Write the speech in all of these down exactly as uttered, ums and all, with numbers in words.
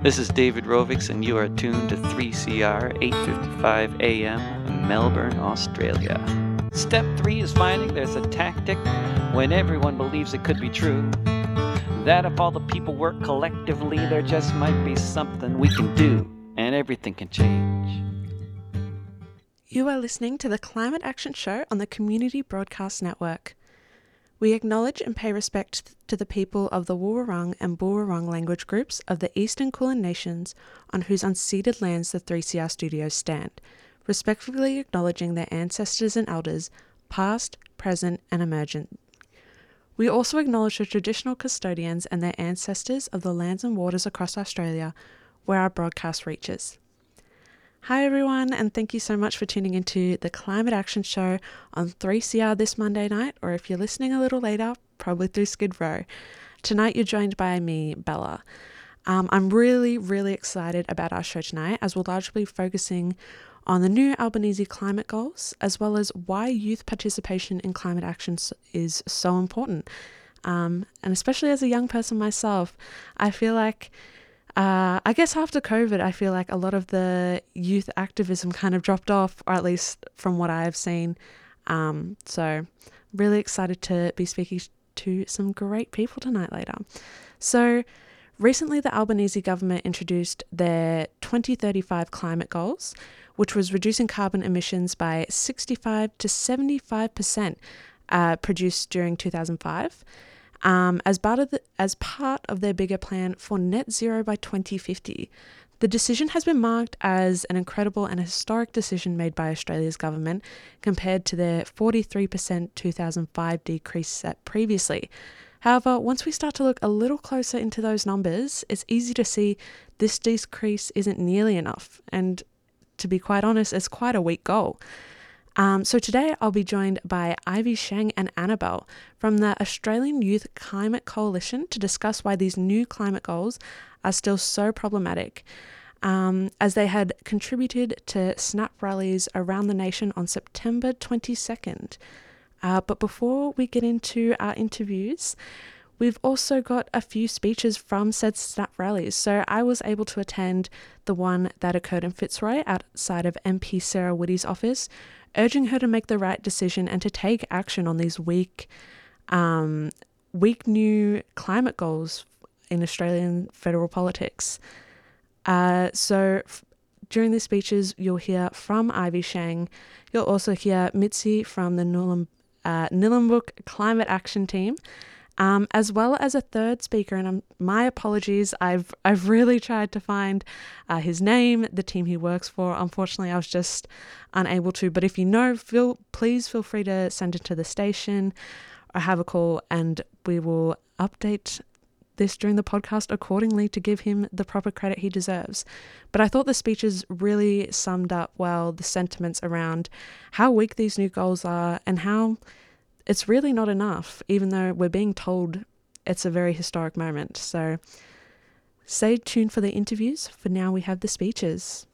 This is David Rovix, and you are tuned to three C R eight fifty-five A M, Melbourne, Australia. Step three is finding there's a tactic when everyone believes it could be true. That if all the people work collectively, there just might be something we can do, and everything can change. You are listening to the Climate Action Show on the Community Broadcast Network. We acknowledge and pay respect to the people of the Woiwurrung and Boorwurrung language groups of the Eastern Kulin Nations on whose unceded lands the three C R studios stand, respectfully acknowledging their ancestors and elders, past, present and emergent. We also acknowledge the traditional custodians and their ancestors of the lands and waters across Australia where our broadcast reaches. Hi everyone, and thank you so much for tuning into the Climate Action Show on three C R this Monday night, or if you're listening a little later, probably through Skid Row. Tonight you're joined by me, Bella. Um, I'm really, really excited about our show tonight, as we'll largely be focusing on the new Albanese climate goals, as well as why youth participation in climate action is so important. Um, and especially as a young person myself, I feel like Uh, I guess after COVID, I feel like a lot of the youth activism kind of dropped off, or at least from what I've seen. Um, so really excited to be speaking to some great people tonight later. So recently the Albanese government introduced their twenty thirty-five climate goals, which was reducing carbon emissions by sixty-five to seventy-five percent uh, produced during two thousand five. Um, as part of the, as part of their bigger plan for net zero by twenty fifty. The decision has been marked as an incredible and historic decision made by Australia's government compared to their forty-three percent two thousand five decrease set previously. However, once we start to look a little closer into those numbers, it's easy to see this decrease isn't nearly enough, and to be quite honest, it's quite a weak goal. Um, so today I'll be joined by Ivy Sheng and Annabelle from the Australian Youth Climate Coalition to discuss why these new climate goals are still so problematic, um, as they had contributed to snap rallies around the nation on September twenty-second. Uh, but before we get into our interviews, we've also got a few speeches from said snap rallies. So I was able to attend the one that occurred in Fitzroy outside of M P Sarah Whitty's office, urging her to make the right decision and to take action on these weak, um, weak new climate goals in Australian federal politics. Uh, so f- during the speeches, you'll hear from Ivy Sheng. You'll also hear Mitzi from the Nulum, uh, Nillumbuk Climate Action Team, um, as well as a third speaker. And um, my apologies, I've I've really tried to find uh, his name, the team he works for. Unfortunately, I was just unable to. But if you know, feel please feel free to send it to the station or have a call, and we will update this during the podcast accordingly to give him the proper credit he deserves. But I thought the speeches really summed up well the sentiments around how weak these new goals are and how it's really not enough, even though we're being told it's a very historic moment. So stay tuned for the interviews. For now, we have the speeches.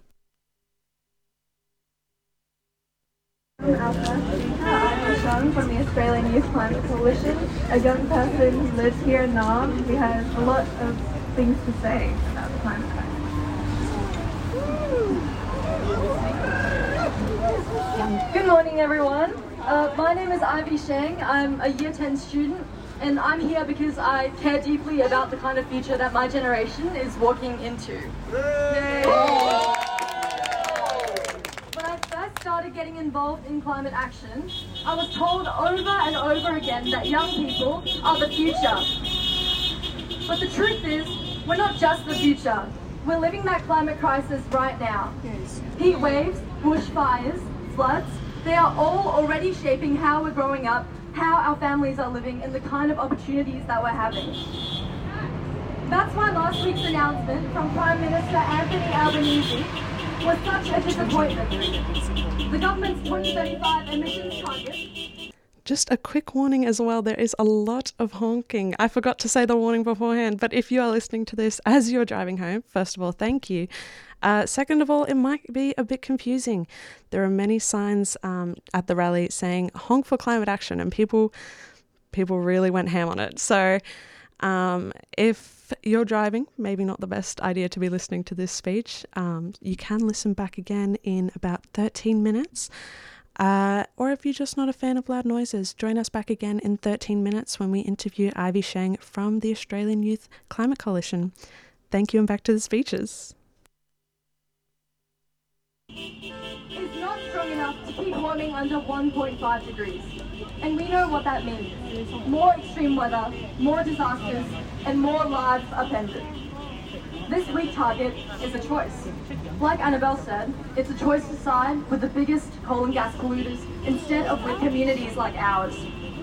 I'm Alpha. I'm Sean from the Australian Youth Climate Coalition, a young person who lives here in Naarm. We have a lot of things to say about the climate crisis. Good morning, everyone. Uh, my name is Ivy Sheng. I'm a year ten student, and I'm here because I care deeply about the kind of future that my generation is walking into. Yay! When I first started getting involved in climate action, I was told over and over again that young people are the future. But the truth is, we're not just the future. We're living that climate crisis right now. Heat waves, bushfires, floods, they are all already shaping how we're growing up, how our families are living, and the kind of opportunities that we're having. That's why last week's announcement from Prime Minister Anthony Albanese was such a disappointment. The government's twenty thirty-five emissions target. Just a quick warning as well, there is a lot of honking. I forgot to say the warning beforehand, but if you are listening to this as you're driving home, first of all, thank you. Uh, second of all, it might be a bit confusing. There are many signs um, at the rally saying honk for climate action, and people people really went ham on it. So Um, if you're driving, maybe not the best idea to be listening to this speech. Um, you can listen back again in about thirteen minutes. Uh, or if you're just not a fan of loud noises, join us back again in thirteen minutes when we interview Ivy Sheng from the Australian Youth Climate Coalition. Thank you, and back to the speeches. It's not strong enough to keep warming under one point five degrees. And we know what that means. More extreme weather, more disasters, and more lives upended. This weak target is a choice. Like Annabelle said, it's a choice to side with the biggest coal and gas polluters instead of with communities like ours.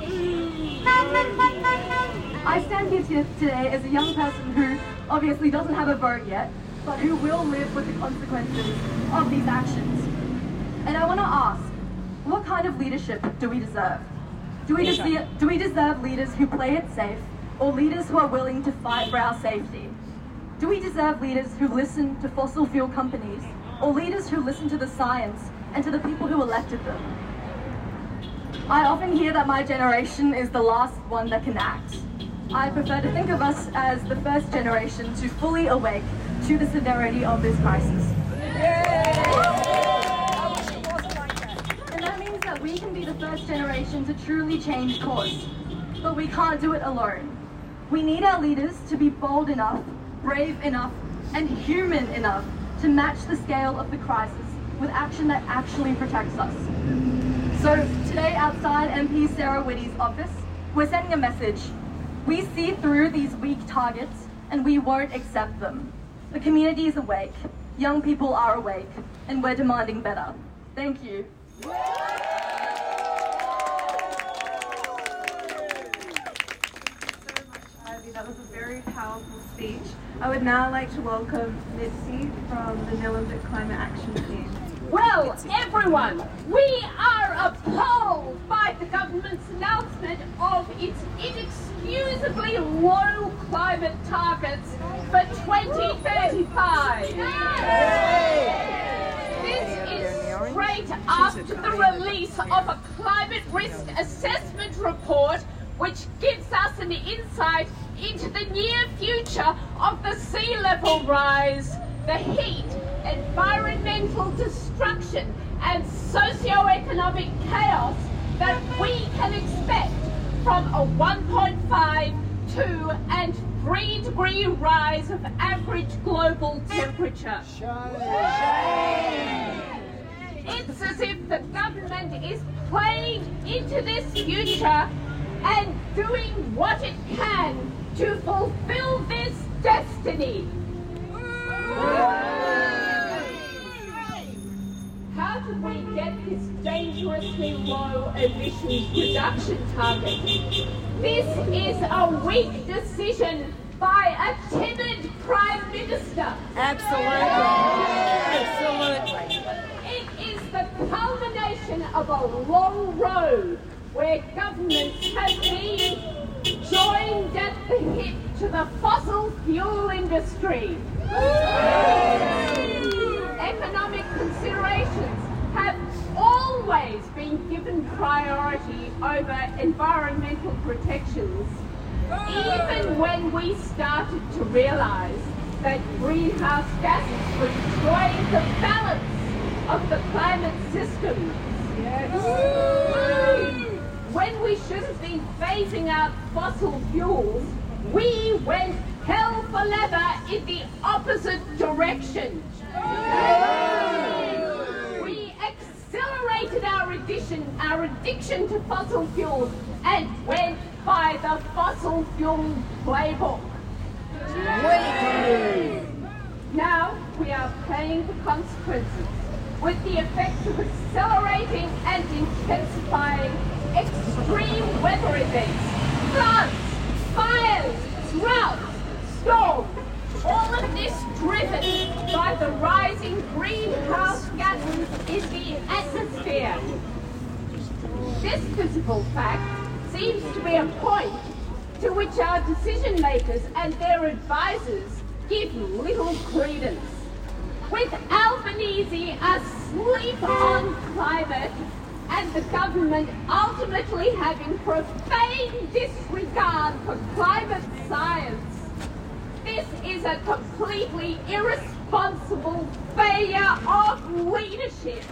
I stand here today as a young person who obviously doesn't have a vote yet, but who will live with the consequences of these actions. And I want to ask, what kind of leadership do we deserve? Do we, des- do we deserve leaders who play it safe, or leaders who are willing to fight for our safety? Do we deserve leaders who listen to fossil fuel companies, or leaders who listen to the science and to the people who elected them? I often hear that my generation is the last one that can act. I prefer to think of us as the first generation to fully awake to the severity of this crisis. And that means that we can be the first generation to truly change course, but we can't do it alone. We need our leaders to be bold enough, brave enough, and human enough to match the scale of the crisis with action that actually protects us. So today outside M P Sarah Whitty's office, we're sending a message. We see through these weak targets and we won't accept them. The community is awake, young people are awake, and we're demanding better. Thank you. That was a very powerful speech. I would now like to welcome Mitzi from the Nillumbik Climate Action Team. Well, everyone, we are appalled by the government's announcement of its inexcusably low climate targets for twenty thirty-five. This is straight after the release of a climate risk assessment report which gives us an insight into the near future of the sea level rise, the heat, environmental destruction, and socio-economic chaos that we can expect from a one point five, two, and three degree rise of average global temperature. It's as if the government is playing into this future and doing what it can to fulfill this destiny. How do we get this dangerously low emissions reduction target? This is a weak decision by a timid Prime Minister. Absolutely. Absolutely. It is the culmination of a long road where governments have been joined at the hip to the fossil fuel industry. Economic considerations have always been given priority over environmental protections, even when we started to realise that greenhouse gases were destroying the balance of the climate system. Yes. When we should have been phasing out fossil fuels, we went hell for leather in the opposite direction. We accelerated our addiction, our addiction to fossil fuels and went by the fossil fuel playbook. Now we are paying the consequences with the effects of accelerating and intensifying extreme weather events, floods, fires, droughts, storms, all of this driven by the rising greenhouse gases in the atmosphere. This physical fact seems to be a point to which our decision makers and their advisors give little credence. With Albanese asleep on climate and the government ultimately having profane disregard for climate science. This is a completely irresponsible failure of leadership.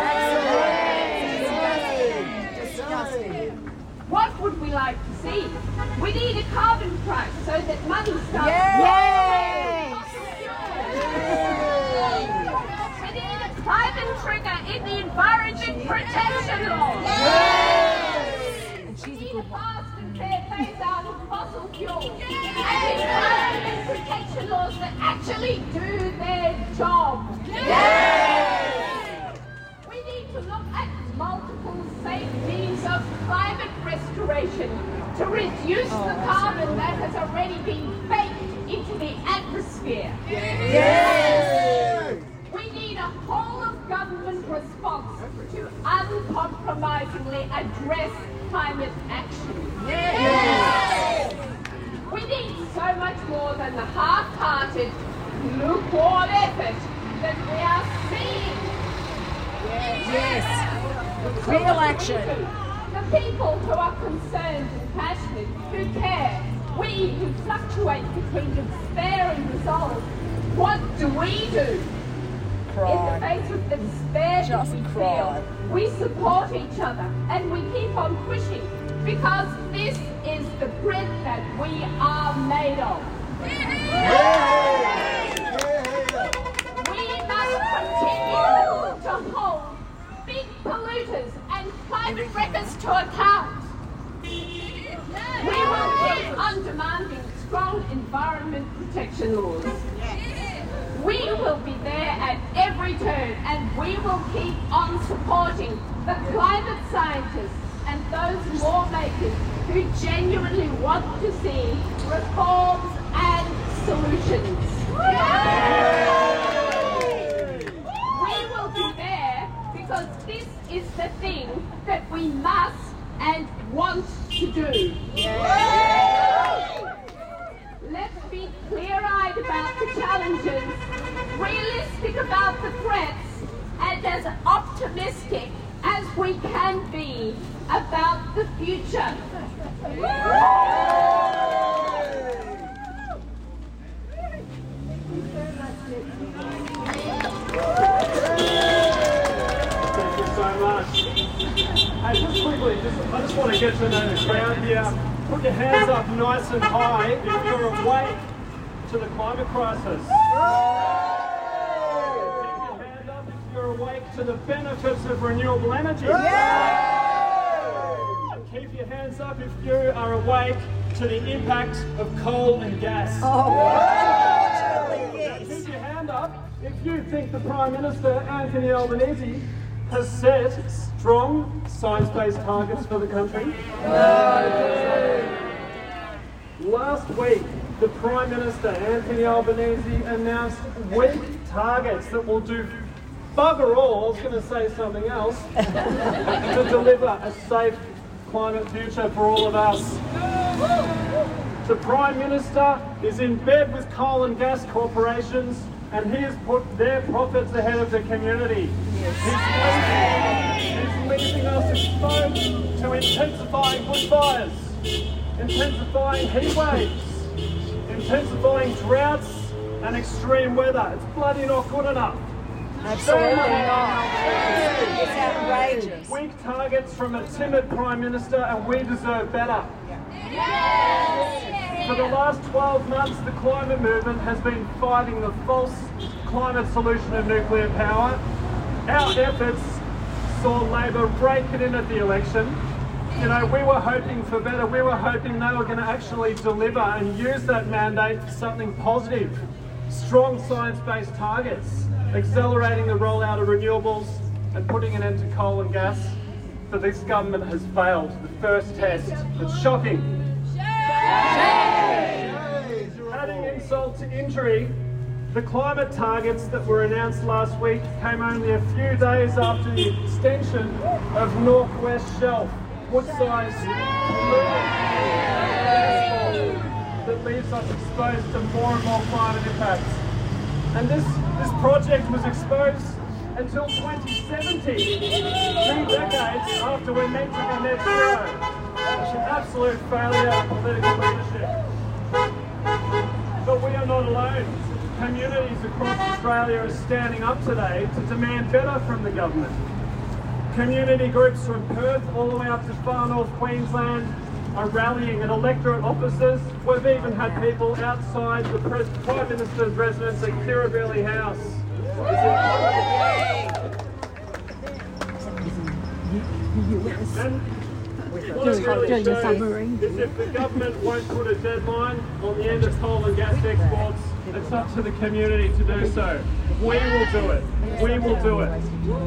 What would we like to see? We need a carbon price so that money starts. Yay! We need a carbon trigger in the Environment Protection Law. We need a fast and fair phase out of fossil fuels. And environment protection laws that actually do their job. We need to look at multiple safe means of climate restoration to reduce the carbon that has already been baked into the atmosphere. We need a whole of government response to uncompromisingly address climate action. We need so much more than the half-hearted, lukewarm effort that we are seeing. Yes. So Real what do we action. do? The people who are concerned and passionate, who care, we who fluctuate between despair and resolve, what do we do? Cry. In the face of the despair that Just we cry. feel, we support each other and we keep on pushing because this is the bread that we are made of. We must continue to hold big polluters and climate wreckers to account. We will keep on demanding strong environment protection laws. We will be there at every turn and we will keep on supporting the climate scientists and those lawmakers who genuinely want to see reforms and solutions. We will be there because this is the thing that we must and want to do. Let's be clear-eyed about the challenges, realistic about the threats, and as optimistic as we can be about the future. Thank you so much. Hey, just quickly, just, I just want to get to know the crowd here. Put your hands up nice and high if you're awake to the climate crisis. Keep your hand up if you're awake to the benefits of renewable energy. And keep your hands up if you are awake to the impact of coal and gas. Now, keep your hand up if you think the Prime Minister, Anthony Albanese, has set strong science-based targets for the country. Last week, the Prime Minister, Anthony Albanese, announced weak targets that will do bugger all, I was going to say something else, to deliver a safe climate future for all of us. The Prime Minister is in bed with coal and gas corporations and he has put their profits ahead of the community. He's, leaving, he's leaving us exposed to intensifying bushfires, intensifying heat waves, intensifying droughts and extreme weather. It's bloody not good enough. Absolutely not. It's outrageous. Weak targets from a timid Prime Minister and we deserve better. For the last twelve months, the climate movement has been fighting the false climate solution of nuclear power. Our efforts saw Labor rake it in at the election. You know, we were hoping for better. We were hoping they were going to actually deliver and use that mandate for something positive. Strong science-based targets, accelerating the rollout of renewables and putting an end to coal and gas. But this government has failed. The first test. It's shocking. Adding insult to injury, the climate targets that were announced last week came only a few days after the extension of Northwest Shelf, Woodside that leaves us exposed to more and more climate impacts. And this, this project was exposed until twenty seventy, two decades after we're meant to be net zero. Absolute failure of political leadership. But we are not alone. Communities across Australia are standing up today to demand better from the government. Community groups from Perth all the way up to far north Queensland are rallying at electorate offices. We've even had people outside the Prime Minister's residence at Kirribilli House. And what it really shows is if the government won't put a deadline on the end of coal and gas exports, it's up to the community to do so. We will do it. We will do it.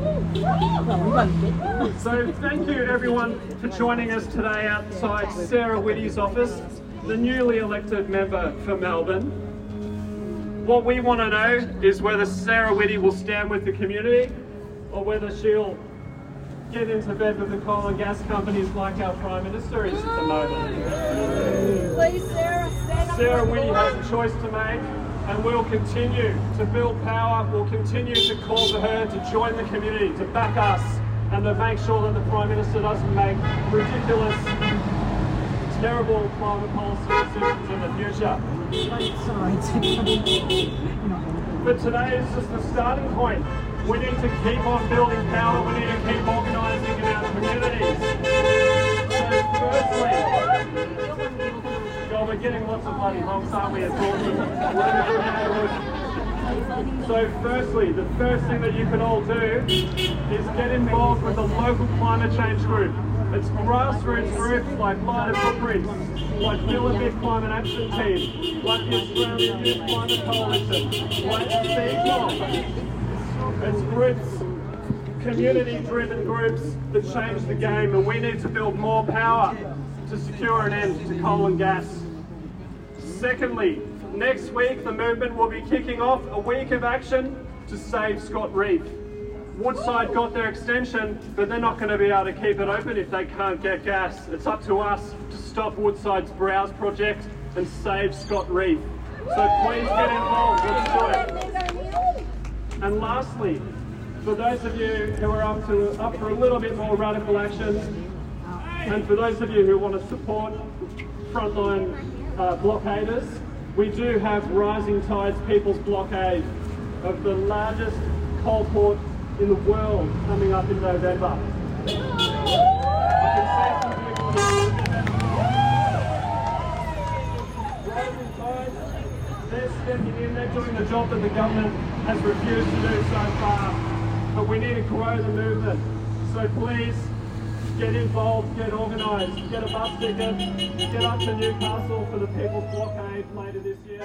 So thank you everyone for joining us today outside Sarah Whitty's office, the newly elected member for Melbourne. What we want to know is whether Sarah Whitty will stand with the community or whether she'll get into bed with the coal and gas companies like our Prime Minister is at the moment. Please, Sarah, stand up. Sarah Whitty has a choice to make, and we'll continue to build power. We'll continue to call to her to join the community, to back us, and to make sure that the Prime Minister doesn't make ridiculous, terrible climate policy decisions in the future. But today is just the starting point. We need to keep on building power. We need to keep organising in our communities. So firstly, God, we're getting lots of bloody honks, aren't we, at talking? So firstly, the first thing that you can all do is get involved with the local climate change group. It's grassroots groups like Lighter Footprints, like Millabit Climate Action Team, like the Australian Youth Climate Coalition, like C COP. It's groups, community-driven groups that change the game, and we need to build more power to secure an end to coal and gas. Secondly, next week the movement will be kicking off a week of action to save Scott Reef. Woodside got their extension, but they're not going to be able to keep it open if they can't get gas. It's up to us to stop Woodside's Browse project and save Scott Reef. So please get involved, let's do it. And lastly, for those of you who are up to up for a little bit more radical action, and for those of you who want to support frontline uh, blockaders, we do have Rising Tides People's Blockade of the largest coal port in the world coming up in November. I can see some people here. Rising Tides, they're stepping in, they're doing the job that the government has refused to do so far. But we need to grow the movement. So please, get involved, get organised, get a bus ticket, get up to Newcastle for the People's Blockade later this year.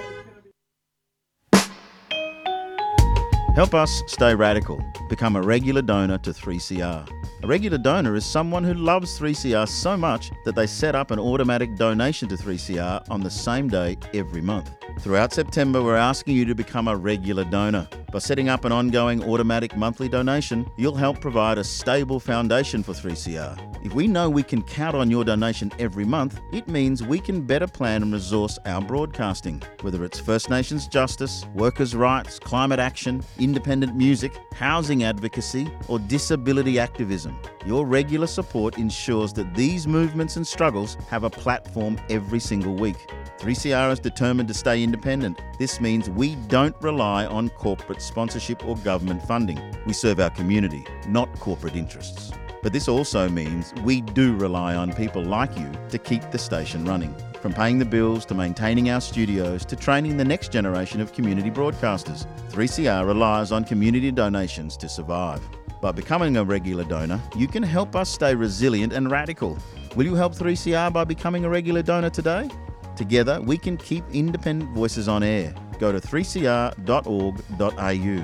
Help us stay radical. Become a regular donor to three C R. A regular donor is someone who loves three C R so much that they set up an automatic donation to three C R on the same day every month. Throughout September, we're asking you to become a regular donor. By setting up an ongoing automatic monthly donation, you'll help provide a stable foundation for three C R. If we know we can count on your donation every month, it means we can better plan and resource our broadcasting. Whether it's First Nations justice, workers' rights, climate action, independent music, housing advocacy, or disability activism, your regular support ensures that these movements and struggles have a platform every single week. three C R is determined to stay independent. This means we don't rely on corporate sponsorship or government funding. We serve our community, not corporate interests. But this also means we do rely on people like you to keep the station running. From paying the bills to maintaining our studios to training the next generation of community broadcasters, three C R relies on community donations to survive. By becoming a regular donor, you can help us stay resilient and radical. Will you help three C R by becoming a regular donor today? Together, we can keep independent voices on air. Go to three c r dot org dot a u.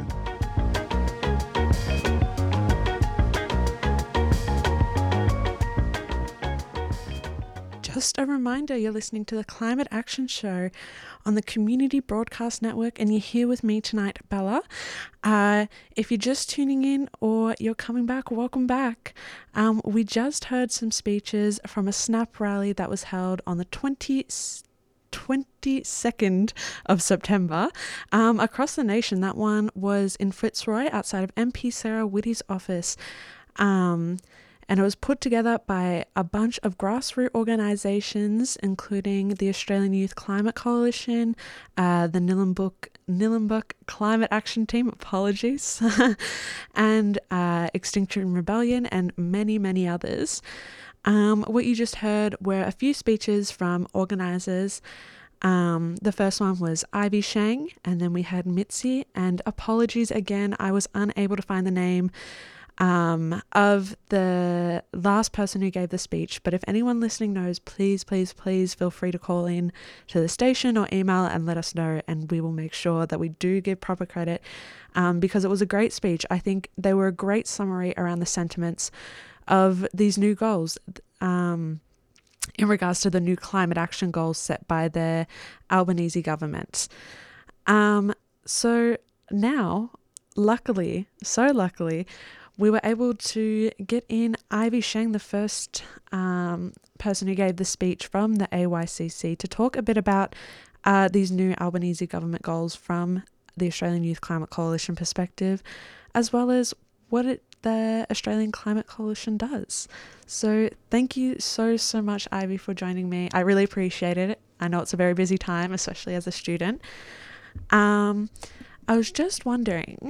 Just a reminder, you're listening to the Climate Action Show on the Community Broadcast Network, and you're here with me tonight, Bella. Uh, if you're just tuning in or you're coming back, welcome back. Um, we just heard some speeches from a SNAP rally that was held on the twentieth twenty-second of September. Um, across the nation, that one was in Fitzroy outside of M P Sarah Whitty's office. Um, and it was put together by a bunch of grassroots organisations, including the Australian Youth Climate Coalition, uh, the Nillumbuk, Nillumbuk Climate Action Team, apologies, and uh, Extinction Rebellion, and many, many others. Um, what you just heard were a few speeches from organisers. Um, the first one was Ivy Shang, and then we had Mitzi, and apologies again, I was unable to find the name Um, of the last person who gave the speech, but if anyone listening knows, please, please, please feel free to call in to the station or email and let us know, and we will make sure that we do give proper credit, um, because it was a great speech. I think they were a great summary around the sentiments of these new goals, um, in regards to the new climate action goals set by the Albanese government. Um, so now, luckily, so luckily, we were able to get in Ivy Shang, the first um, person who gave the speech from the A Y C C, to talk a bit about uh, these new Albanese government goals from the Australian Youth Climate Coalition perspective, as well as what it, the Australian Climate Coalition does. So thank you so, so much, Ivy, for joining me. I really appreciate it. I know it's a very busy time, especially as a student. Um, I was just wondering,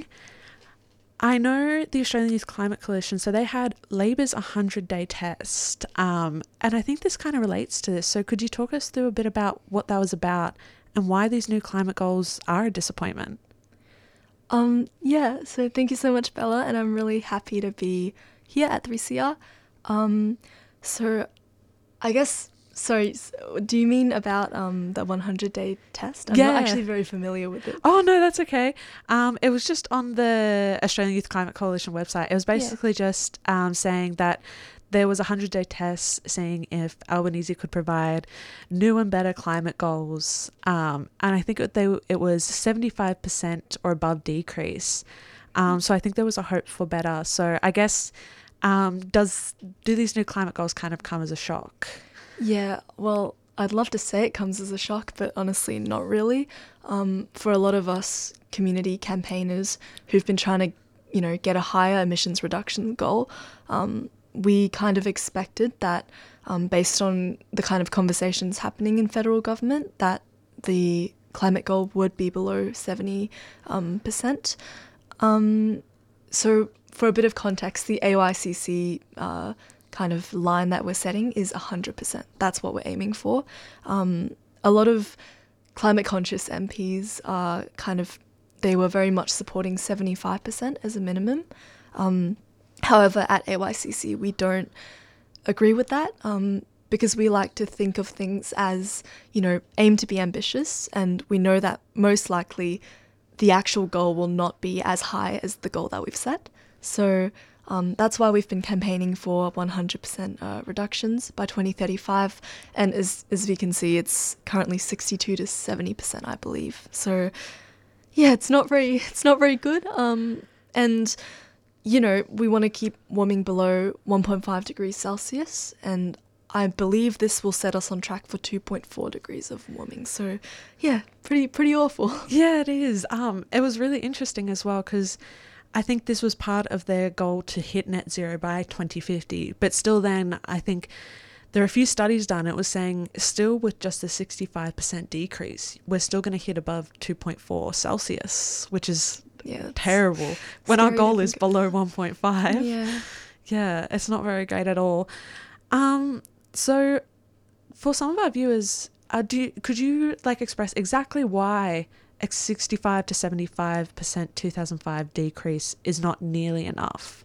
I know the Australian Youth Climate Coalition, so they had Labor's one hundred day test, um, and I think this kind of relates to this. So could you talk us through a bit about what that was about and why these new climate goals are a disappointment? Um, yeah, so thank you so much, Bella, and I'm really happy to be here at three C R. Um, so I guess... Sorry, do you mean about um, the one hundred day test? I'm yeah. not actually very familiar with it. Oh, no, that's okay. Um, it was just on the Australian Youth Climate Coalition website. It was basically yeah. just um, saying that there was a one hundred day test seeing if Albanese could provide new and better climate goals. Um, and I think it, they, it was seventy-five percent or above decrease. Um, so I think there was a hope for better. So I guess, um, does do these new climate goals kind of come as a shock? Yeah, well, I'd love to say it comes as a shock, but honestly, not really. Um, for a lot of us community campaigners who've been trying to, you know, get a higher emissions reduction goal, um, we kind of expected that, um, based on the kind of conversations happening in federal government, that the climate goal would be below seventy um, percent. Um, so for a bit of context, the A Y C C uh, kind of line that we're setting is one hundred percent. That's what we're aiming for. Um, a lot of climate conscious M Ps are kind of, they were very much supporting seventy-five percent as a minimum. Um, however, at A Y C C, we don't agree with that um, because we like to think of things as, you know, aim to be ambitious, and we know that most likely the actual goal will not be as high as the goal that we've set. So Um, that's why we've been campaigning for one hundred percent uh, reductions by twenty thirty-five, and as as we can see, it's currently sixty-two to seventy percent, I believe. So, yeah, it's not very it's not very good. Um, and you know, we want to keep warming below one point five degrees Celsius, and I believe this will set us on track for two point four degrees of warming. So, yeah, pretty pretty awful. Yeah, it is. Um, it was really interesting as well because I think this was part of their goal to hit net zero by twenty fifty. But still then, I think there are a few studies done. It was saying still with just a sixty-five percent decrease, we're still going to hit above two point four Celsius, which is yeah, terrible when our goal is below one point five. Yeah. Yeah, it's not very great at all. Um, so for some of our viewers, uh, do you, could you like express exactly why a sixty-five to seventy-five percent two thousand five decrease is not nearly enough?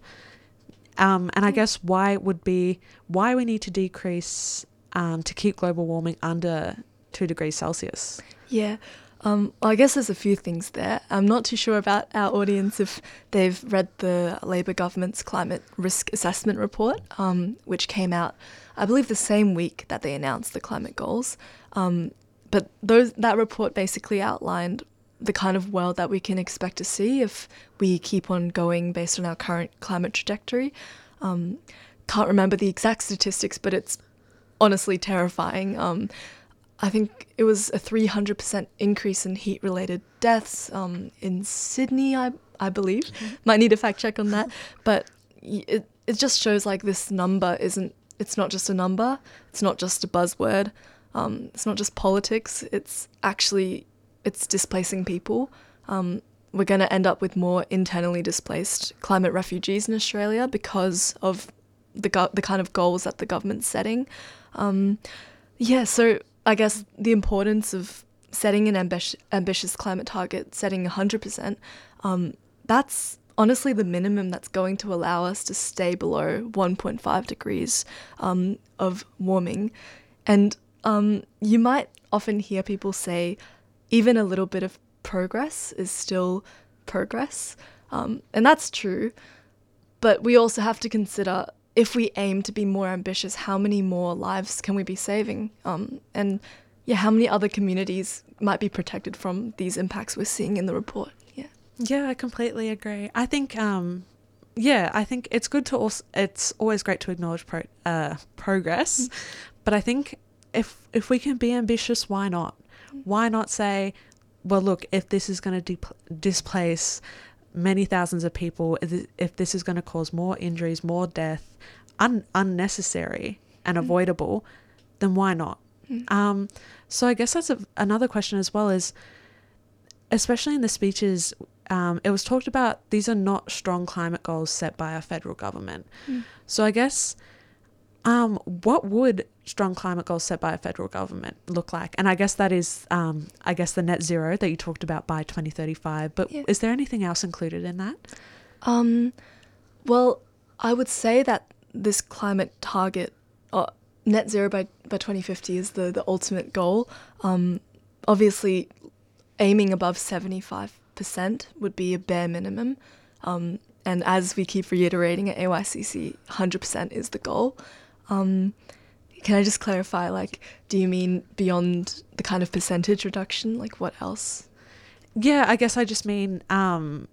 Um, and I guess why it would be, why we need to decrease um, to keep global warming under two degrees Celsius. Yeah, um, well, I guess there's a few things there. I'm not too sure about our audience if they've read the Labor government's climate risk assessment report, um, which came out, I believe, the same week that they announced the climate goals. Um, But those that report basically outlined the kind of world that we can expect to see if we keep on going based on our current climate trajectory. Um, can't remember the exact statistics, but it's honestly terrifying. Um, I think it was a three hundred percent increase in heat-related deaths um, in Sydney, I I believe. Mm-hmm. Might need a fact check on that. But it, it just shows like this number isn't, it's not just a number, it's not just a buzzword, um, it's not just politics, it's actually, it's displacing people. Um, we're going to end up with more internally displaced climate refugees in Australia because of the go- the kind of goals that the government's setting. Um, yeah, so I guess the importance of setting an ambi- ambitious climate target, setting one hundred percent, um, that's honestly the minimum that's going to allow us to stay below one point five degrees um, of warming. And um, you might often hear people say even a little bit of progress is still progress. Um, and that's true. But we also have to consider, if we aim to be more ambitious, how many more lives can we be saving? Um, and yeah, how many other communities might be protected from these impacts we're seeing in the report? Yeah. Yeah, I completely agree. I think, um, yeah, I think it's good to also, it's always great to acknowledge pro- uh, progress, mm. but I think if if we can be ambitious, why not? Why not say, well, look, if this is going to de- displace many thousands of people, if this is going to cause more injuries, more death, un- unnecessary and mm. avoidable, then why not? Mm. Um, so I guess that's a, another question as well, is especially in the speeches, um, it was talked about these are not strong climate goals set by our federal government. Mm. So I guess um, what would strong climate goals set by a federal government look like? And I guess that is, um, I guess, the net zero that you talked about by twenty thirty-five. But yeah. Is there anything else included in that? Um, well, I would say that this climate target, uh, net zero by, by twenty fifty, is the, the ultimate goal. Um, obviously, aiming above seventy-five percent would be a bare minimum. Um, and as we keep reiterating at A Y C C, one hundred percent is the goal. Um, Can I just clarify, like, do you mean beyond the kind of percentage reduction? Like, what else? Yeah, I guess I just mean, um,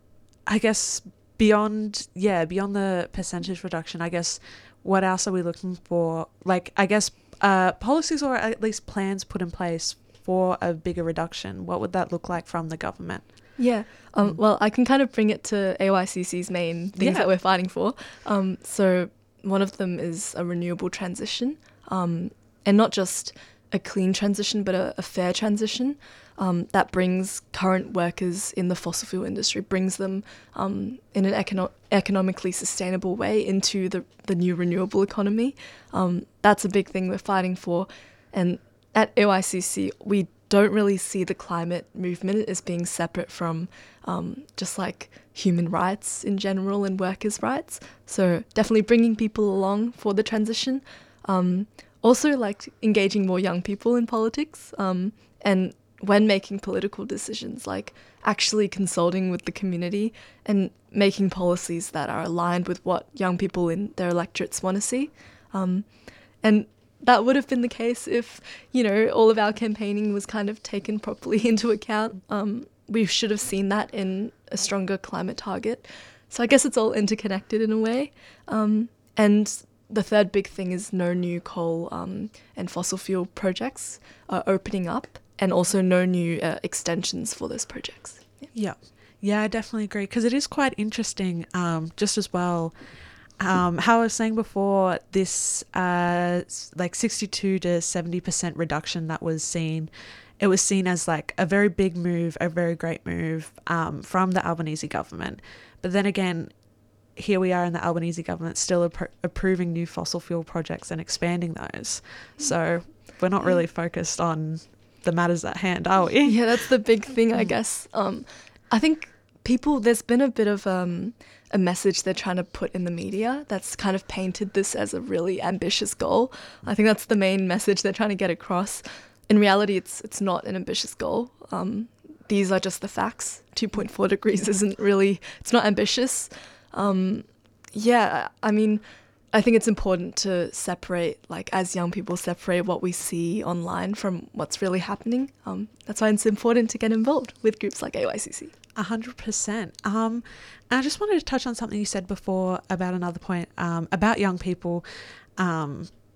I guess beyond, yeah, beyond the percentage reduction, I guess, what else are we looking for? Like, I guess uh, policies or at least plans put in place for a bigger reduction. What would that look like from the government? Yeah, um, mm. well, I can kind of bring it to A Y C C's main things yeah. that we're fighting for. Um, so one of them is a renewable transition, um, and not just a clean transition, but a, a fair transition um, that brings current workers in the fossil fuel industry, brings them um, in an econo- economically sustainable way into the, the new renewable economy. Um, that's a big thing we're fighting for. And at A Y C C, we don't really see the climate movement as being separate from um, just like human rights in general and workers' rights. So definitely bringing people along for the transition. Um, also like engaging more young people in politics, um, and when making political decisions, like actually consulting with the community and making policies that are aligned with what young people in their electorates want to see. Um, and that would have been the case if, you know, all of our campaigning was kind of taken properly into account. Um, we should have seen that in a stronger climate target. So I guess it's all interconnected in a way. Um, and the third big thing is no new coal um, and fossil fuel projects are opening up, and also no new uh, extensions for those projects. Yeah, yeah, yeah, I definitely agree, because it is quite interesting um, just as well. Um, how I was saying before, this uh, like sixty-two to seventy percent reduction that was seen, it was seen as like a very big move, a very great move um, from the Albanese government. But then again, here we are in the Albanese government still appro- approving new fossil fuel projects and expanding those. So we're not really focused on the matters at hand, are we? Yeah, that's the big thing, I guess. Um, I think people, there's been a bit of um, a message they're trying to put in the media that's kind of painted this as a really ambitious goal. I think that's the main message they're trying to get across. In reality, it's it's not an ambitious goal. Um, these are just the facts. two point four degrees isn't really, it's not ambitious. Um, yeah, I mean, I think it's important to separate, like as young people, separate what we see online from what's really happening. Um, that's why it's important to get involved with groups like A Y C C. A hundred percent. Um, and I just wanted to touch on something you said before about another point um, about young people. Um,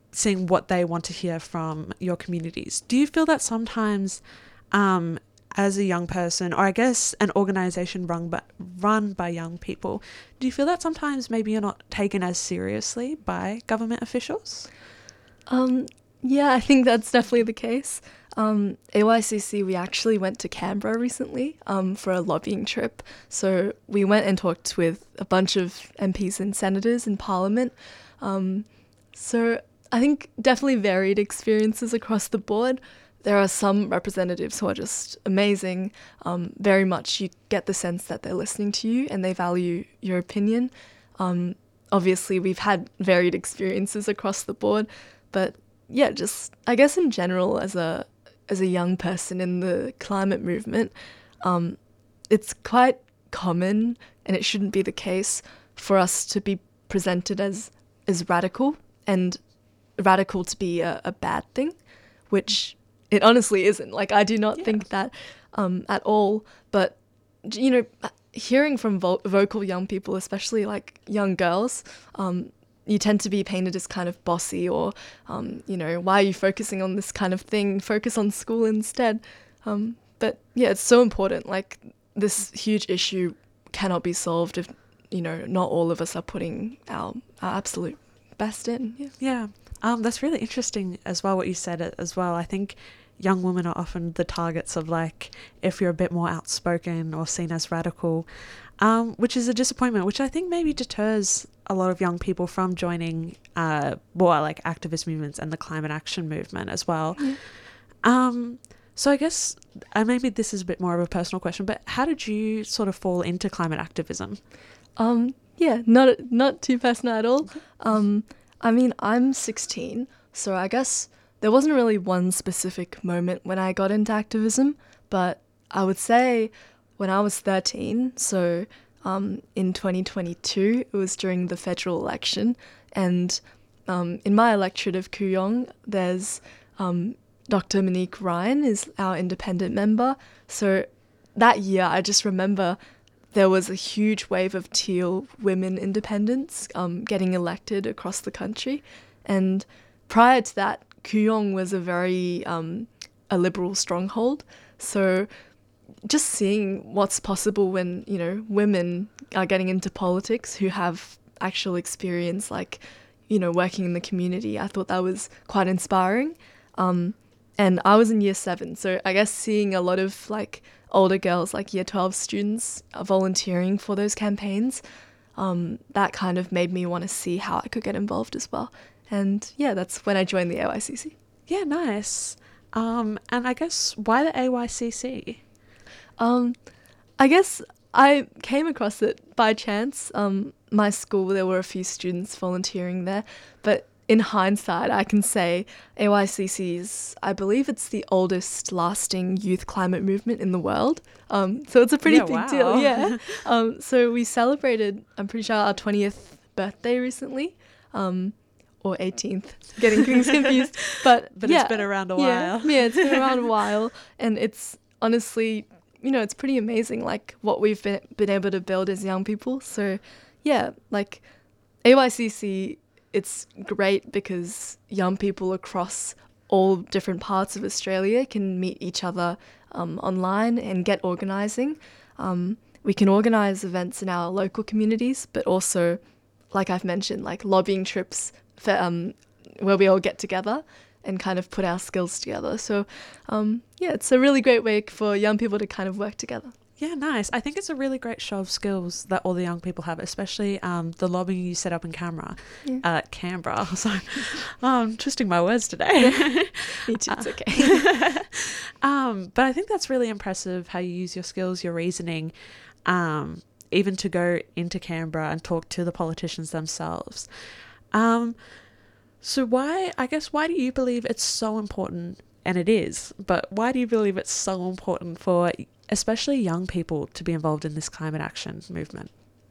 seeing what they want to hear from your communities. Do you feel that sometimes um, as a young person, or I guess an organisation run by, run by young people, do you feel that sometimes maybe you're not taken as seriously by government officials? Um, yeah, I think that's definitely the case. Um, A Y C C, we actually went to Canberra recently um, for a lobbying trip. So we went and talked with a bunch of M Ps and senators in Parliament. Um, so I think definitely varied experiences across the board. There are some representatives who are just amazing. Um, very much you get the sense that they're listening to you and they value your opinion. Um, obviously, we've had varied experiences across the board, but yeah, just I guess in general, as a as a young person in the climate movement, um, it's quite common, and it shouldn't be the case, for us to be presented as as radical, and radical to be a, a bad thing, which it honestly isn't. Like, I do not yeah. think that um, at all. But, you know, hearing from vo- vocal young people, especially like young girls, um, you tend to be painted as kind of bossy, or, um, you know, why are you focusing on this kind of thing? Focus on school instead. Um, but yeah, it's so important. Like, this huge issue cannot be solved if, you know, not all of us are putting our, our absolute best in. Yeah. Yeah. Um, that's really interesting as well, what you said as well. I think young women are often the targets of, like, if you're a bit more outspoken or seen as radical, um, which is a disappointment, which I think maybe deters a lot of young people from joining uh, more like activist movements and the climate action movement as well. Mm. Um, so I guess uh, maybe this is a bit more of a personal question, but how did you sort of fall into climate activism? Um, yeah, not not too personal at all. Um, I mean, I'm sixteen, so I guess there wasn't really one specific moment when I got into activism, but I would say when I was thirteen, so um, in twenty twenty-two, it was during the federal election, and um, in my electorate of Kooyong, there's um, Doctor Monique Ryan is our independent member. So that year, I just remember there was a huge wave of Teal women independents um, getting elected across the country. And prior to that, Kooyong was a very um, a liberal stronghold. So just seeing what's possible when, you know, women are getting into politics who have actual experience, like, you know, working in the community, I thought that was quite inspiring. Um, and I was in year seven, so I guess seeing a lot of, like, older girls, like year twelve students, volunteering for those campaigns, um, that kind of made me want to see how I could get involved as well. And yeah, that's when I joined the A Y C C. Yeah, nice. Um, and I guess why the A Y C C? Um, I guess I came across it by chance. Um, my school, there were a few students volunteering there, but in hindsight, I can say A Y C C is, I believe it's the oldest lasting youth climate movement in the world. Um, so it's a pretty yeah, big wow. deal. Yeah. um, so we celebrated, I'm pretty sure, our twentieth birthday recently. Um, or eighteenth, getting things confused. But, but yeah, it's been around a while. Yeah, yeah, it's been around a while. And it's honestly, you know, it's pretty amazing, like, what we've been, been able to build as young people. So, yeah, like, A Y C C, it's great because young people across all different parts of Australia can meet each other um, online and get organising. Um, we can organise events in our local communities, but also, like I've mentioned, like lobbying trips for, um, where we all get together and kind of put our skills together. So, um, yeah, it's a really great way for young people to kind of work together. Yeah, nice. I think it's a really great show of skills that all the young people have, especially um, the lobbying you set up in Canberra. Yeah. Uh, Canberra. Sorry. I'm twisting my words today. Me too, it's okay. um, but I think that's really impressive how you use your skills, your reasoning, um, even to go into Canberra and talk to the politicians themselves. Um, so why, I guess, why do you believe it's so important, and it is, but why do you believe it's so important for especially young people to be involved in this climate action movement?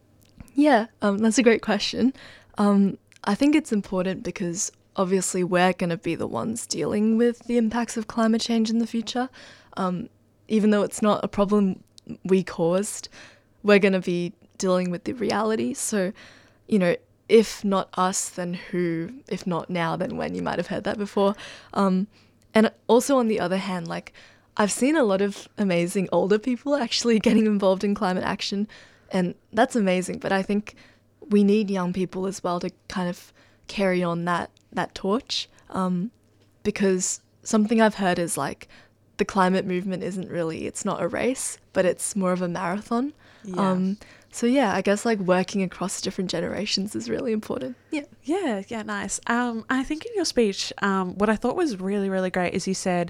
Yeah, um, that's a great question. Um, I think it's important because obviously we're going to be the ones dealing with the impacts of climate change in the future. Um, even though it's not a problem we caused, we're going to be dealing with the reality. So, you know, if not us, then who? If not now, then when? You might have heard that before. Um, and also on the other hand, like I've seen a lot of amazing older people actually getting involved in climate action, and that's amazing. But I think we need young people as well to kind of carry on that that torch, um, because something I've heard is like the climate movement isn't really, it's not a race, but it's more of a marathon. Yeah. Um, so yeah, I guess like working across different generations is really important. Yeah. Yeah, yeah, nice. Um, I think in your speech, um, what I thought was really, really great is you said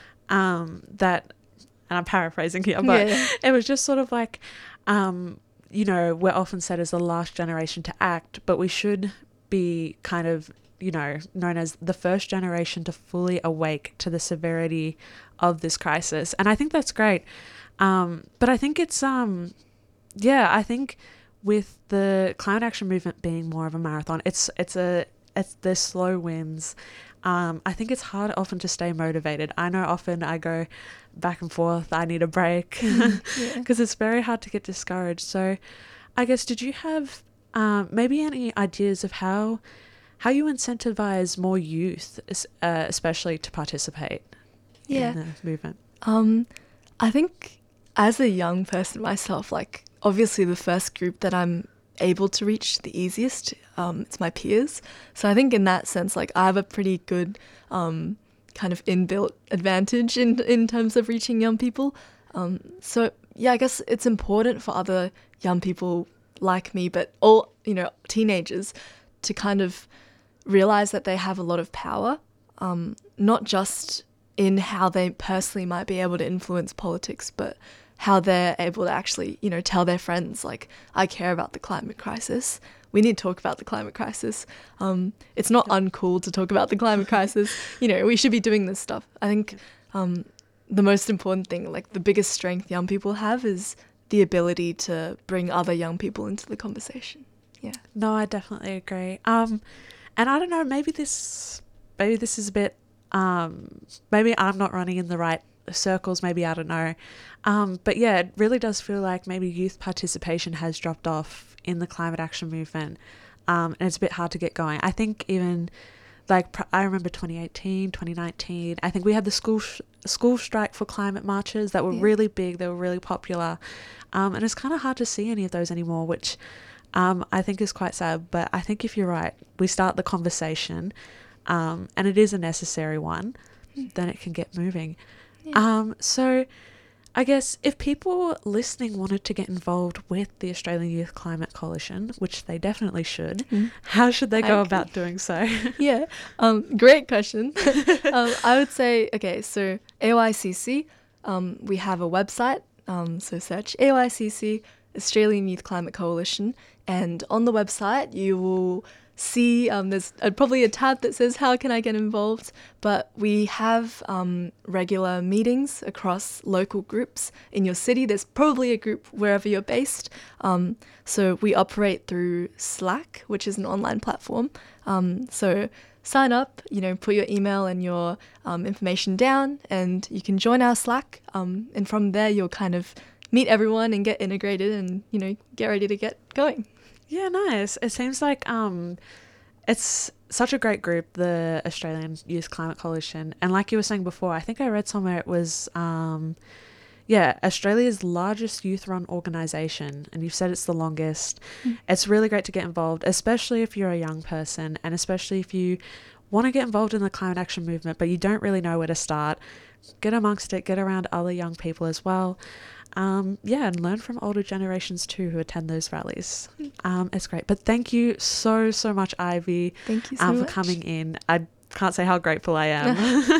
um, that, and I'm paraphrasing here, but Yeah. it was just sort of like, um, you know, we're often said as the last generation to act, but we should be kind of, you know, known as the first generation to fully awake to the severity of this crisis. And I think that's great. Um, but I think it's, um, yeah, I think with the climate action movement being more of a marathon, it's, it's a, it's the slow wins. Um, I think it's hard often to stay motivated. I know often I go back and forth, I need a break, because Yeah. it's very hard to get discouraged. So I guess, did you have um, maybe any ideas of how how you incentivize more youth, es- uh, especially to participate Yeah. in the movement? Um, I think as a young person myself, like obviously the first group that I'm able to reach the easiest, um, it's my peers. So I think in that sense, like I have a pretty good um, kind of inbuilt advantage in in terms of reaching young people. Um, so yeah, I guess it's important for other young people like me, but all, you know, teenagers, to kind of realize that they have a lot of power, um, not just in how they personally might be able to influence politics, but how they're able to actually, you know, tell their friends, like, I care about the climate crisis. We need to talk about the climate crisis. Um, it's not uncool to talk about the climate crisis. You know, we should be doing this stuff. I think um, the most important thing, like the biggest strength young people have, is the ability to bring other young people into the conversation. Yeah. No, I definitely agree. Um, and I don't know, maybe this, maybe this is a bit, um, maybe I'm not running in the right circles, maybe, I don't know. Um, but yeah, it really does feel like maybe youth participation has dropped off in the climate action movement. Um, and it's a bit hard to get going. I think even like, pr- I remember twenty eighteen, twenty nineteen, I think we had the school sh- school strike for climate marches that were Yeah. really big, they were really popular. Um, and it's kind of hard to see any of those anymore, which um, I think is quite sad. But I think if you're right, we start the conversation, um, and it is a necessary one, then it can get moving. Yeah. Um, so I guess if people listening wanted to get involved with the Australian Youth Climate Coalition, which they definitely should, Mhm. how should they I go agree. about doing so? Yeah, um, great question. um, I would say, okay, so A O I C C, um, we have a website, um, so search A O I C C, Australian Youth Climate Coalition, and on the website you will see um, there's uh, probably a tab that says how can I get involved, but we have um, regular meetings across local groups in your city. There's probably a group wherever you're based. Um, so we operate through Slack, which is an online platform. Um, so sign up, you know, put your email and your um, information down, and you can join our Slack. Um, and from there, you'll kind of meet everyone and get integrated and, you know, get ready to get going. Yeah, nice. It seems like um, it's such a great group, the Australian Youth Climate Coalition. And like you were saying before, I think I read somewhere it was, um, yeah, Australia's largest youth-run organisation. And you've said it's the longest. Mm. It's really great to get involved, especially if you're a young person, and especially if you want to get involved in the climate action movement, but you don't really know where to start. Get amongst it, get around other young people as well. Um, yeah, and learn from older generations too who attend those rallies. Um, it's great. But thank you so, so much, Ivy, Thank you so um, for much. coming in. I can't say how grateful I am.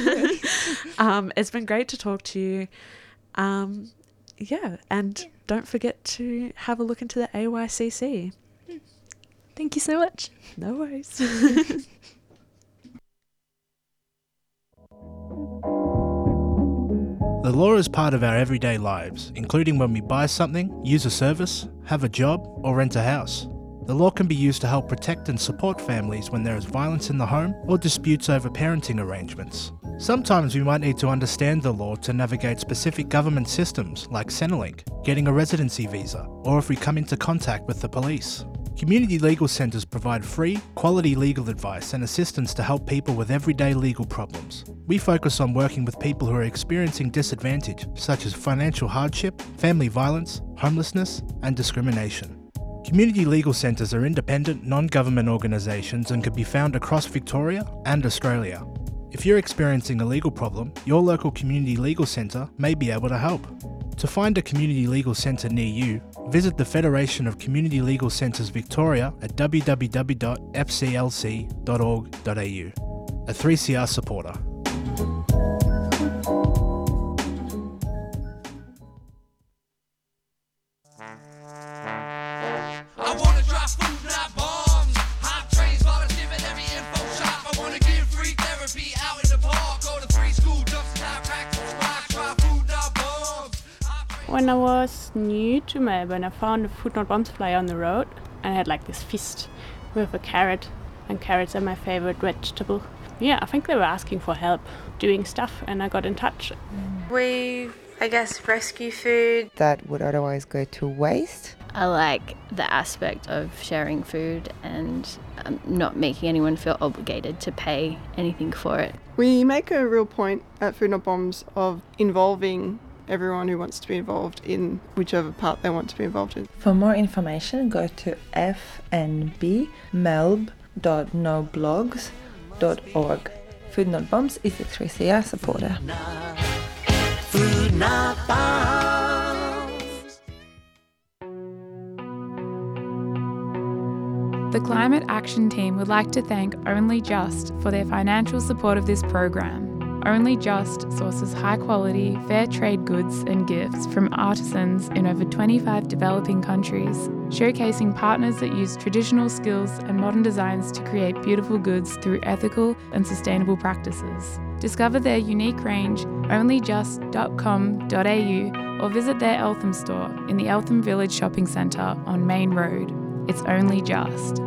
um, it's been great to talk to you. Um, yeah, and Yeah. don't forget to have a look into the A Y C C. Thank you so much. No worries. The law is part of our everyday lives, including when we buy something, use a service, have a job, or rent a house. The law can be used to help protect and support families when there is violence in the home or disputes over parenting arrangements. Sometimes we might need to understand the law to navigate specific government systems like Centrelink, getting a residency visa, or if we come into contact with the police. Community legal centres provide free, quality legal advice and assistance to help people with everyday legal problems. We focus on working with people who are experiencing disadvantage, such as financial hardship, family violence, homelessness, and discrimination. Community legal centres are independent, non-government organisations and can be found across Victoria and Australia. If you're experiencing a legal problem, your local community legal centre may be able to help. To find a community legal centre near you, visit the Federation of Community Legal Centres Victoria at w w w dot f c l c dot org dot a u. A three C R supporter. When I was new to Melbourne, I found a Food Not Bombs flyer on the road and I had like this fist with a carrot, and carrots are my favorite vegetable. Yeah, I think they were asking for help doing stuff and I got in touch. We, I guess, rescue food that would otherwise go to waste. I like the aspect of sharing food and um, not making anyone feel obligated to pay anything for it. We make a real point at Food Not Bombs of involving everyone who wants to be involved in whichever part they want to be involved in. For more information, go to f n b melb dot no blogs dot org. Food Not Bombs is a three C R supporter. Food Not Bombs. The Climate Action Team would like to thank Only Just for their financial support of this program. Only Just sources high-quality, fair trade goods and gifts from artisans in over twenty-five developing countries, showcasing partners that use traditional skills and modern designs to create beautiful goods through ethical and sustainable practices. Discover their unique range only just dot com dot a u or visit their Eltham store in the Eltham Village Shopping Centre on Main Road. It's Only Just.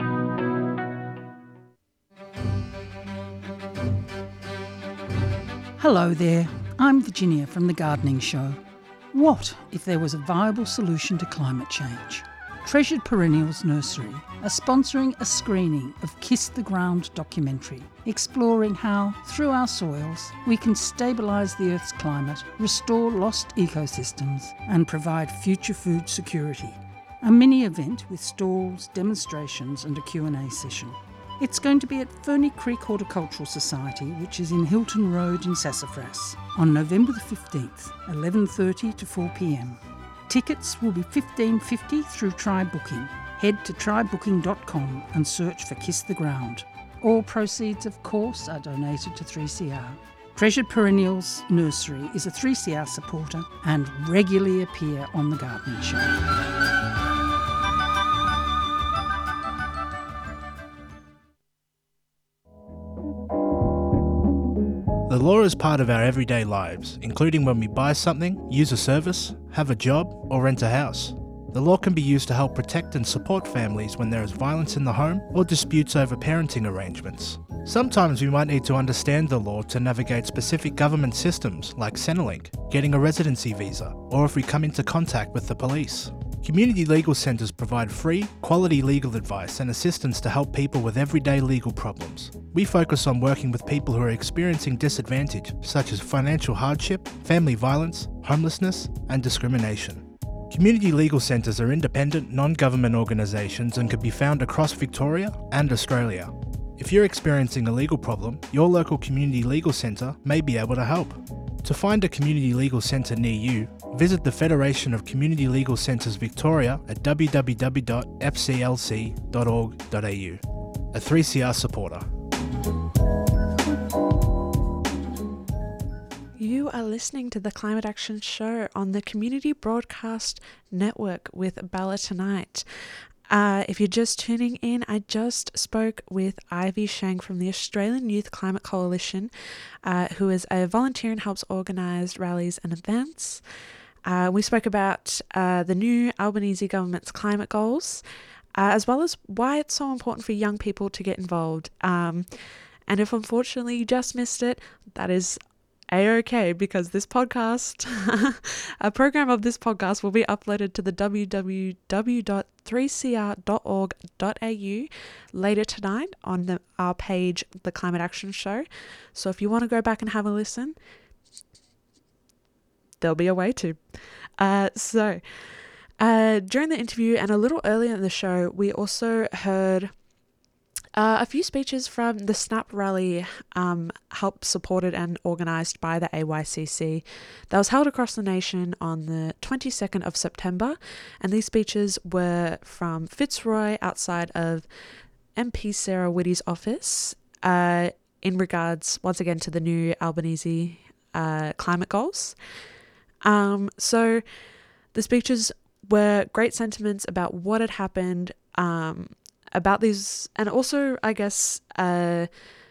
Hello there, I'm Virginia from The Gardening Show. What if there was a viable solution to climate change? Treasured Perennials Nursery are sponsoring a screening of Kiss the Ground documentary, exploring how, through our soils, we can stabilise the Earth's climate, restore lost ecosystems and provide future food security. A mini event with stalls, demonstrations and a Q and A session. It's going to be at Ferny Creek Horticultural Society, which is in Hilton Road in Sassafras, on November the fifteenth, eleven thirty to four p m. Tickets will be fifteen dollars fifty through Try Booking. Head to try booking dot com and search for Kiss the Ground. All proceeds, of course, are donated to three C R. Treasured Perennials Nursery is a three C R supporter and regularly appear on The Gardening Show. The law is part of our everyday lives, including when we buy something, use a service, have a job, or rent a house. The law can be used to help protect and support families when there is violence in the home or disputes over parenting arrangements. Sometimes we might need to understand the law to navigate specific government systems like Centrelink, getting a residency visa, or if we come into contact with the police. Community legal centres provide free, quality legal advice and assistance to help people with everyday legal problems. We focus on working with people who are experiencing disadvantage, such as financial hardship, family violence, homelessness, and discrimination. Community legal centres are independent, non-government organisations and can be found across Victoria and Australia. If you're experiencing a legal problem, your local community legal centre may be able to help. To find a community legal centre near you, visit the Federation of Community Legal Centres Victoria at w w w dot f c l c dot org dot a u. A three C R supporter. You are listening to the Climate Action Show on the Community Broadcast Network with Bella Tonight. Uh, if you're just tuning in, I just spoke with Ivy Shang from the Australian Youth Climate Coalition, uh, who is a volunteer and helps organise rallies and events. Uh, we spoke about uh, the new Albanese government's climate goals, uh, as well as why it's so important for young people to get involved. Um, and if unfortunately you just missed it, that is A-okay, because this podcast, a program of this podcast will be uploaded to the w w w dot three c r dot org dot a u later tonight on the, our page, The Climate Action Show. So if you want to go back and have a listen, there'll be a way to. Uh, so uh, during the interview and a little earlier in the show, we also heard Uh, a few speeches from the SNAP rally, um, helped supported and organised by the A Y C C, that was held across the nation on the twenty-second of September, and these speeches were from Fitzroy outside of M P Sarah Whitty's office uh, in regards, once again, to the new Albanese uh, climate goals. Um, so the speeches were great sentiments about what had happened, um, about these, and also, I guess, uh,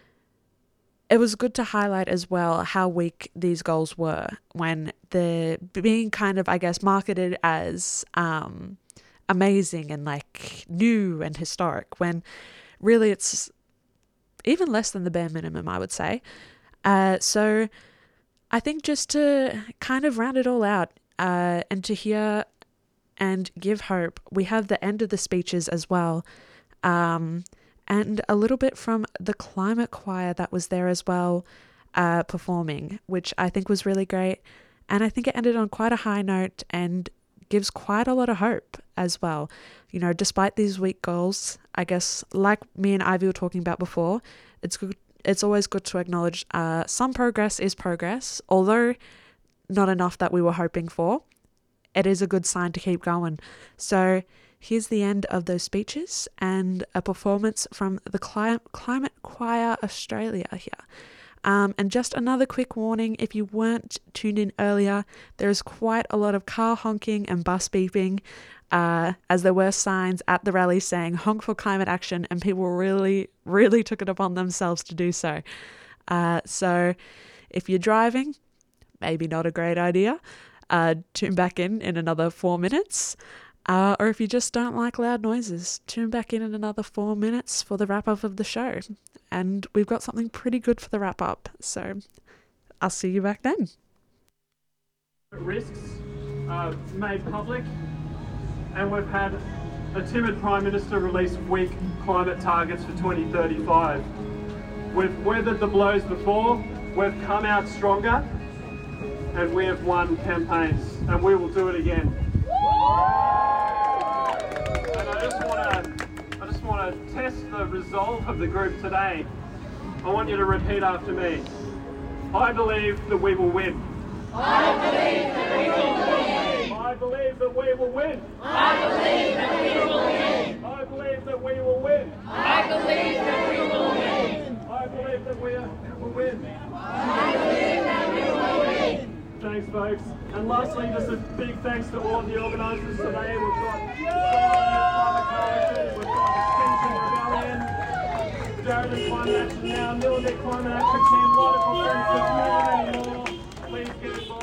it was good to highlight as well how weak these goals were when they're being kind of, I guess, marketed as um, amazing and like new and historic, when really it's even less than the bare minimum, I would say. Uh, so I think just to kind of round it all out uh, and to hear and give hope, we have the end of the speeches as well. Um, and a little bit from the climate choir that was there as well, uh, performing, which I think was really great. And I think it ended on quite a high note and gives quite a lot of hope as well. You know, despite these weak goals, I guess, like me and Ivy were talking about before, it's good. It's always good to acknowledge, uh, some progress is progress, although not enough that we were hoping for. It is a good sign to keep going. So here's the end of those speeches and a performance from the Cli- Climate Choir Australia here. Um, and just another quick warning, if you weren't tuned in earlier, there's quite a lot of car honking and bus beeping, uh, as there were signs at the rally saying honk for climate action, and people really, really took it upon themselves to do so. Uh, so if you're driving, maybe not a great idea. Uh, tune back in in another four minutes. Uh, or if you just don't like loud noises, tune back in in another four minutes for the wrap-up of the show. And we've got something pretty good for the wrap-up, so I'll see you back then. Risks uh, made public, and we've had a timid Prime Minister release weak climate targets for twenty thirty-five. We've weathered the blows before, we've come out stronger, and we have won campaigns, and we will do it again. And I just want to, I just want to test the resolve of the group today. I want you to repeat after me. I believe that we will win. I believe that we will win. I believe that we will win. I believe that we will win. I believe that we will win. I believe that we will win. I believe that we will win. I believe that we will win. Thanks, folks. And lastly, just a big thanks to all of the organisers today. We've got Climate Coalition, we've got Extinction Rebellion, Darren Climate Action Now, Nillumbik Climate Action Team, Logical Friends, many, many more. Please get involved.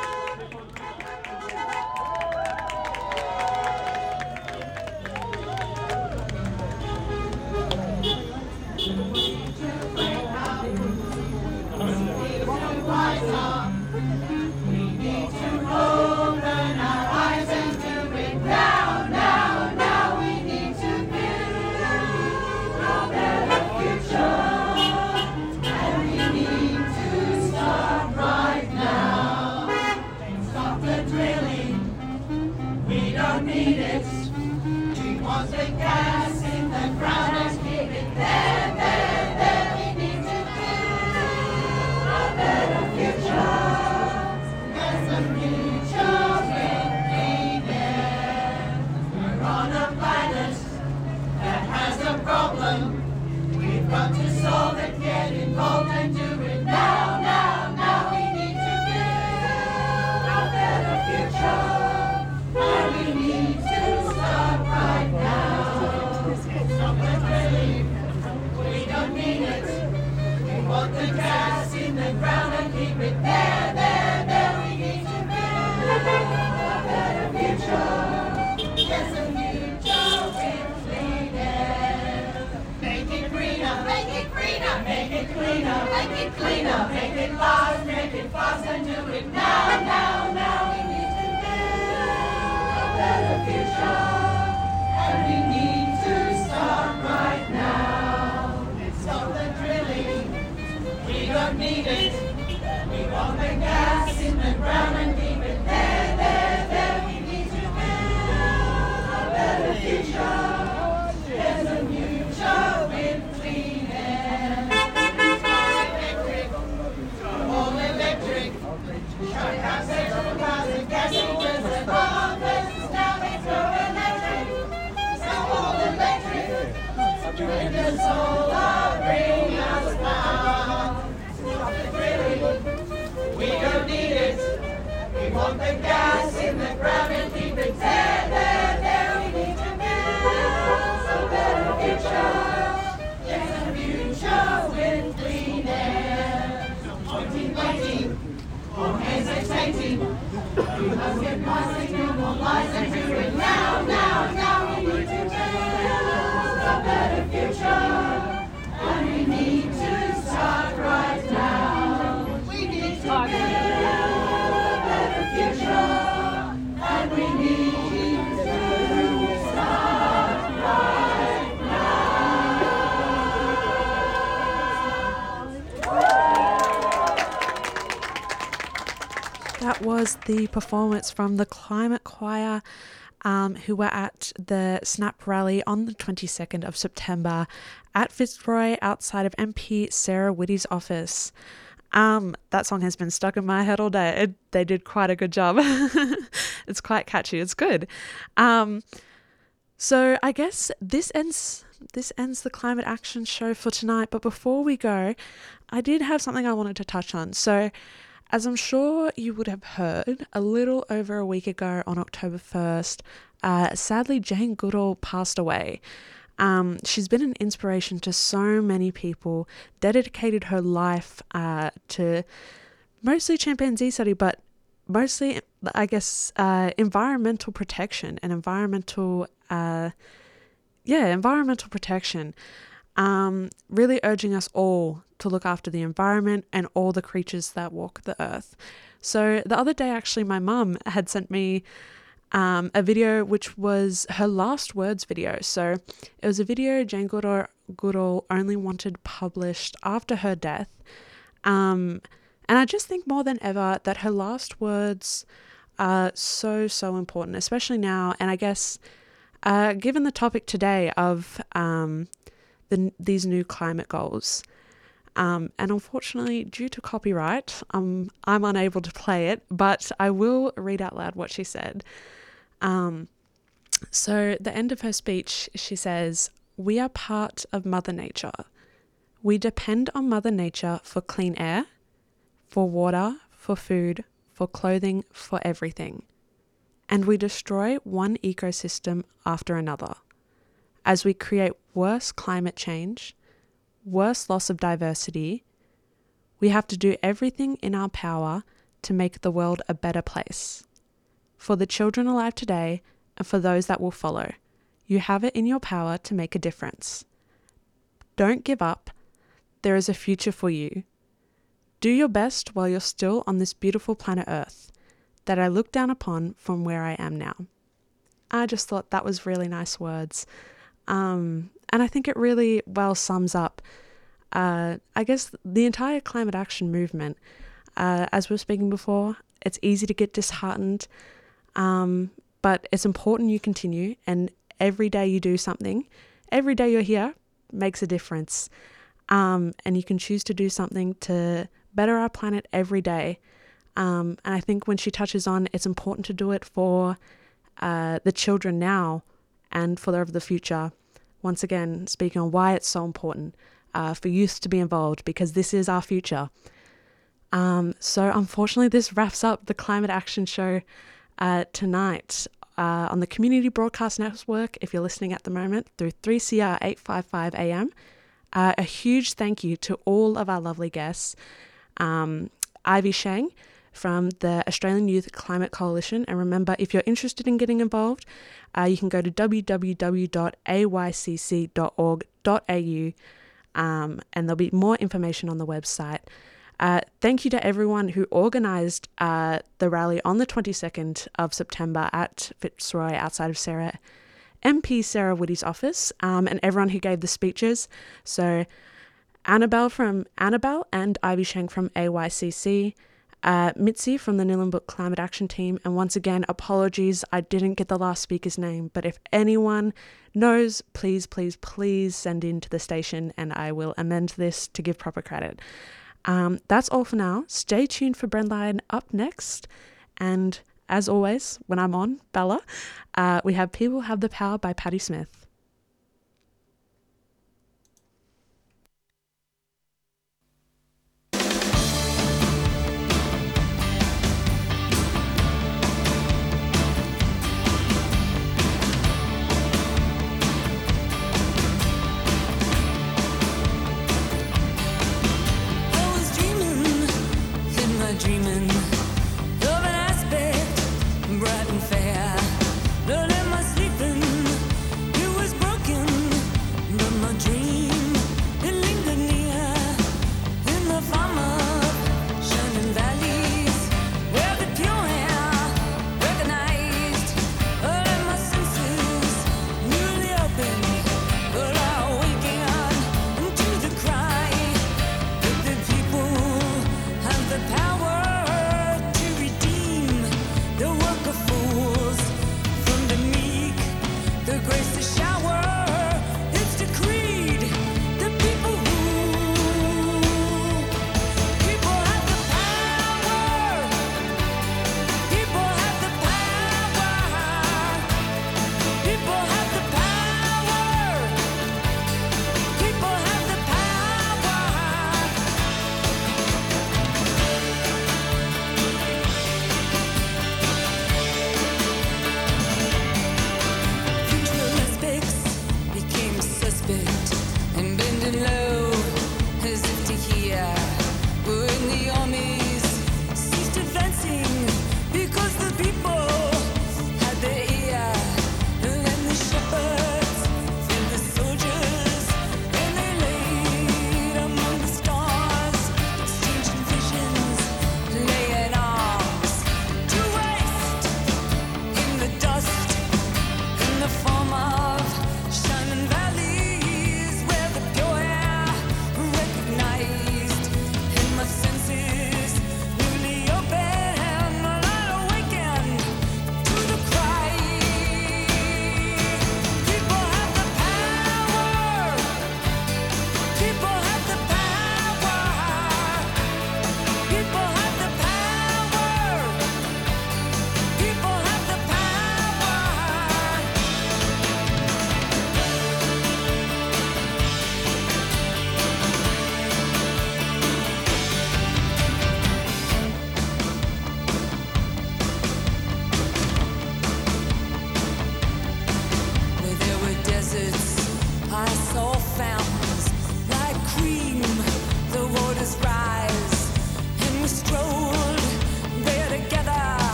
Open our eyes and do it now, now, now. We need to build a better future, and we need to start right now. Stop the drilling, we don't need it. We want the gas in the ground and keep it there, there, there. We need to build a better future. There's a future with clean air. We're on a planet that has a problem. We've got to solve it, get involved and do it now, now, now. We need to build a better future, and we need to start right now. wind and solar bring us down. We don't need it. We want the gas in the ground and keep it tethered there. We need to build a better future. Yes, a future with clean air. Pointing, waiting, all hands exciting. We must get passing no more lies and do it now, now, now. We need to build a better future. And we need to start right now. We need to build a better future. And we need to start right now. That was the performance from the Climate Choir, um, who were at the Snap rally on the twenty-second of September at Fitzroy outside of M P Sarah Whitty's office. Um, that song has been stuck in my head all day. It, they did quite a good job. It's quite catchy. It's good. Um, so I guess this ends this ends the Climate Action Show for tonight. But before we go, I did have something I wanted to touch on. So as I'm sure you would have heard, a little over a week ago on October first, uh, sadly Jane Goodall passed away. Um, she's been an inspiration to so many people, dedicated her life uh, to mostly chimpanzee study, but mostly, I guess, uh, environmental protection and environmental, uh, yeah, environmental protection. Um, really urging us all to look after the environment and all the creatures that walk the earth. So the other day, actually, my mum had sent me um, a video which was her last words video. So it was a video Jane Goodall, Goodall only wanted published after her death. Um, and I just think more than ever that her last words are so, so important, especially now. And I guess uh, given the topic today of um, the, these new climate goals, Um, and unfortunately, due to copyright, um, I'm unable to play it, but I will read out loud what she said. Um, so the end of her speech, she says, "We are part of Mother Nature. We depend on Mother Nature for clean air, for water, for food, for clothing, for everything. And we destroy one ecosystem after another. As we create worse climate change, worse loss of diversity, we have to do everything in our power to make the world a better place. For the children alive today and for those that will follow, you have it in your power to make a difference. Don't give up. There is a future for you. Do your best while you're still on this beautiful planet Earth that I look down upon from where I am now." I just thought that was really nice words. Um, and I think it really well sums up, uh, I guess, the entire climate action movement. Uh, as we were speaking before, it's easy to get disheartened, um, but it's important you continue, and every day you do something, every day you're here makes a difference. Um, and you can choose to do something to better our planet every day. Um, and I think when she touches on, it's important to do it for uh, the children now and for the future. Once again, speaking on why it's so important uh, for youth to be involved, because this is our future. Um, so unfortunately, this wraps up the Climate Action Show uh, tonight uh, on the Community Broadcast Network, if you're listening at the moment, through three C R eight fifty-five A M. Uh, a huge thank you to all of our lovely guests. Um, Ivy Sheng from the Australian Youth Climate Coalition. And remember, if you're interested in getting involved, uh, you can go to w w w dot a y c c dot org dot a u um, and there'll be more information on the website. Uh, thank you to everyone who organised uh, the rally on the twenty-second of September at Fitzroy outside of Sarah, M P Sarah Whitty's office, um, and everyone who gave the speeches. So Annabelle from Annabelle and Ivy Sheng from A Y C C, uh, Mitzi from the Nillumbik Climate Action Team, and once again, apologies, I didn't get the last speaker's name, but if anyone knows, please, please, please send in to the station and I will amend this to give proper credit. Um, that's all for now. Stay tuned for Brendline up next. And as always, when I'm on, Bella, uh, we have People Have the Power by Patti Smith.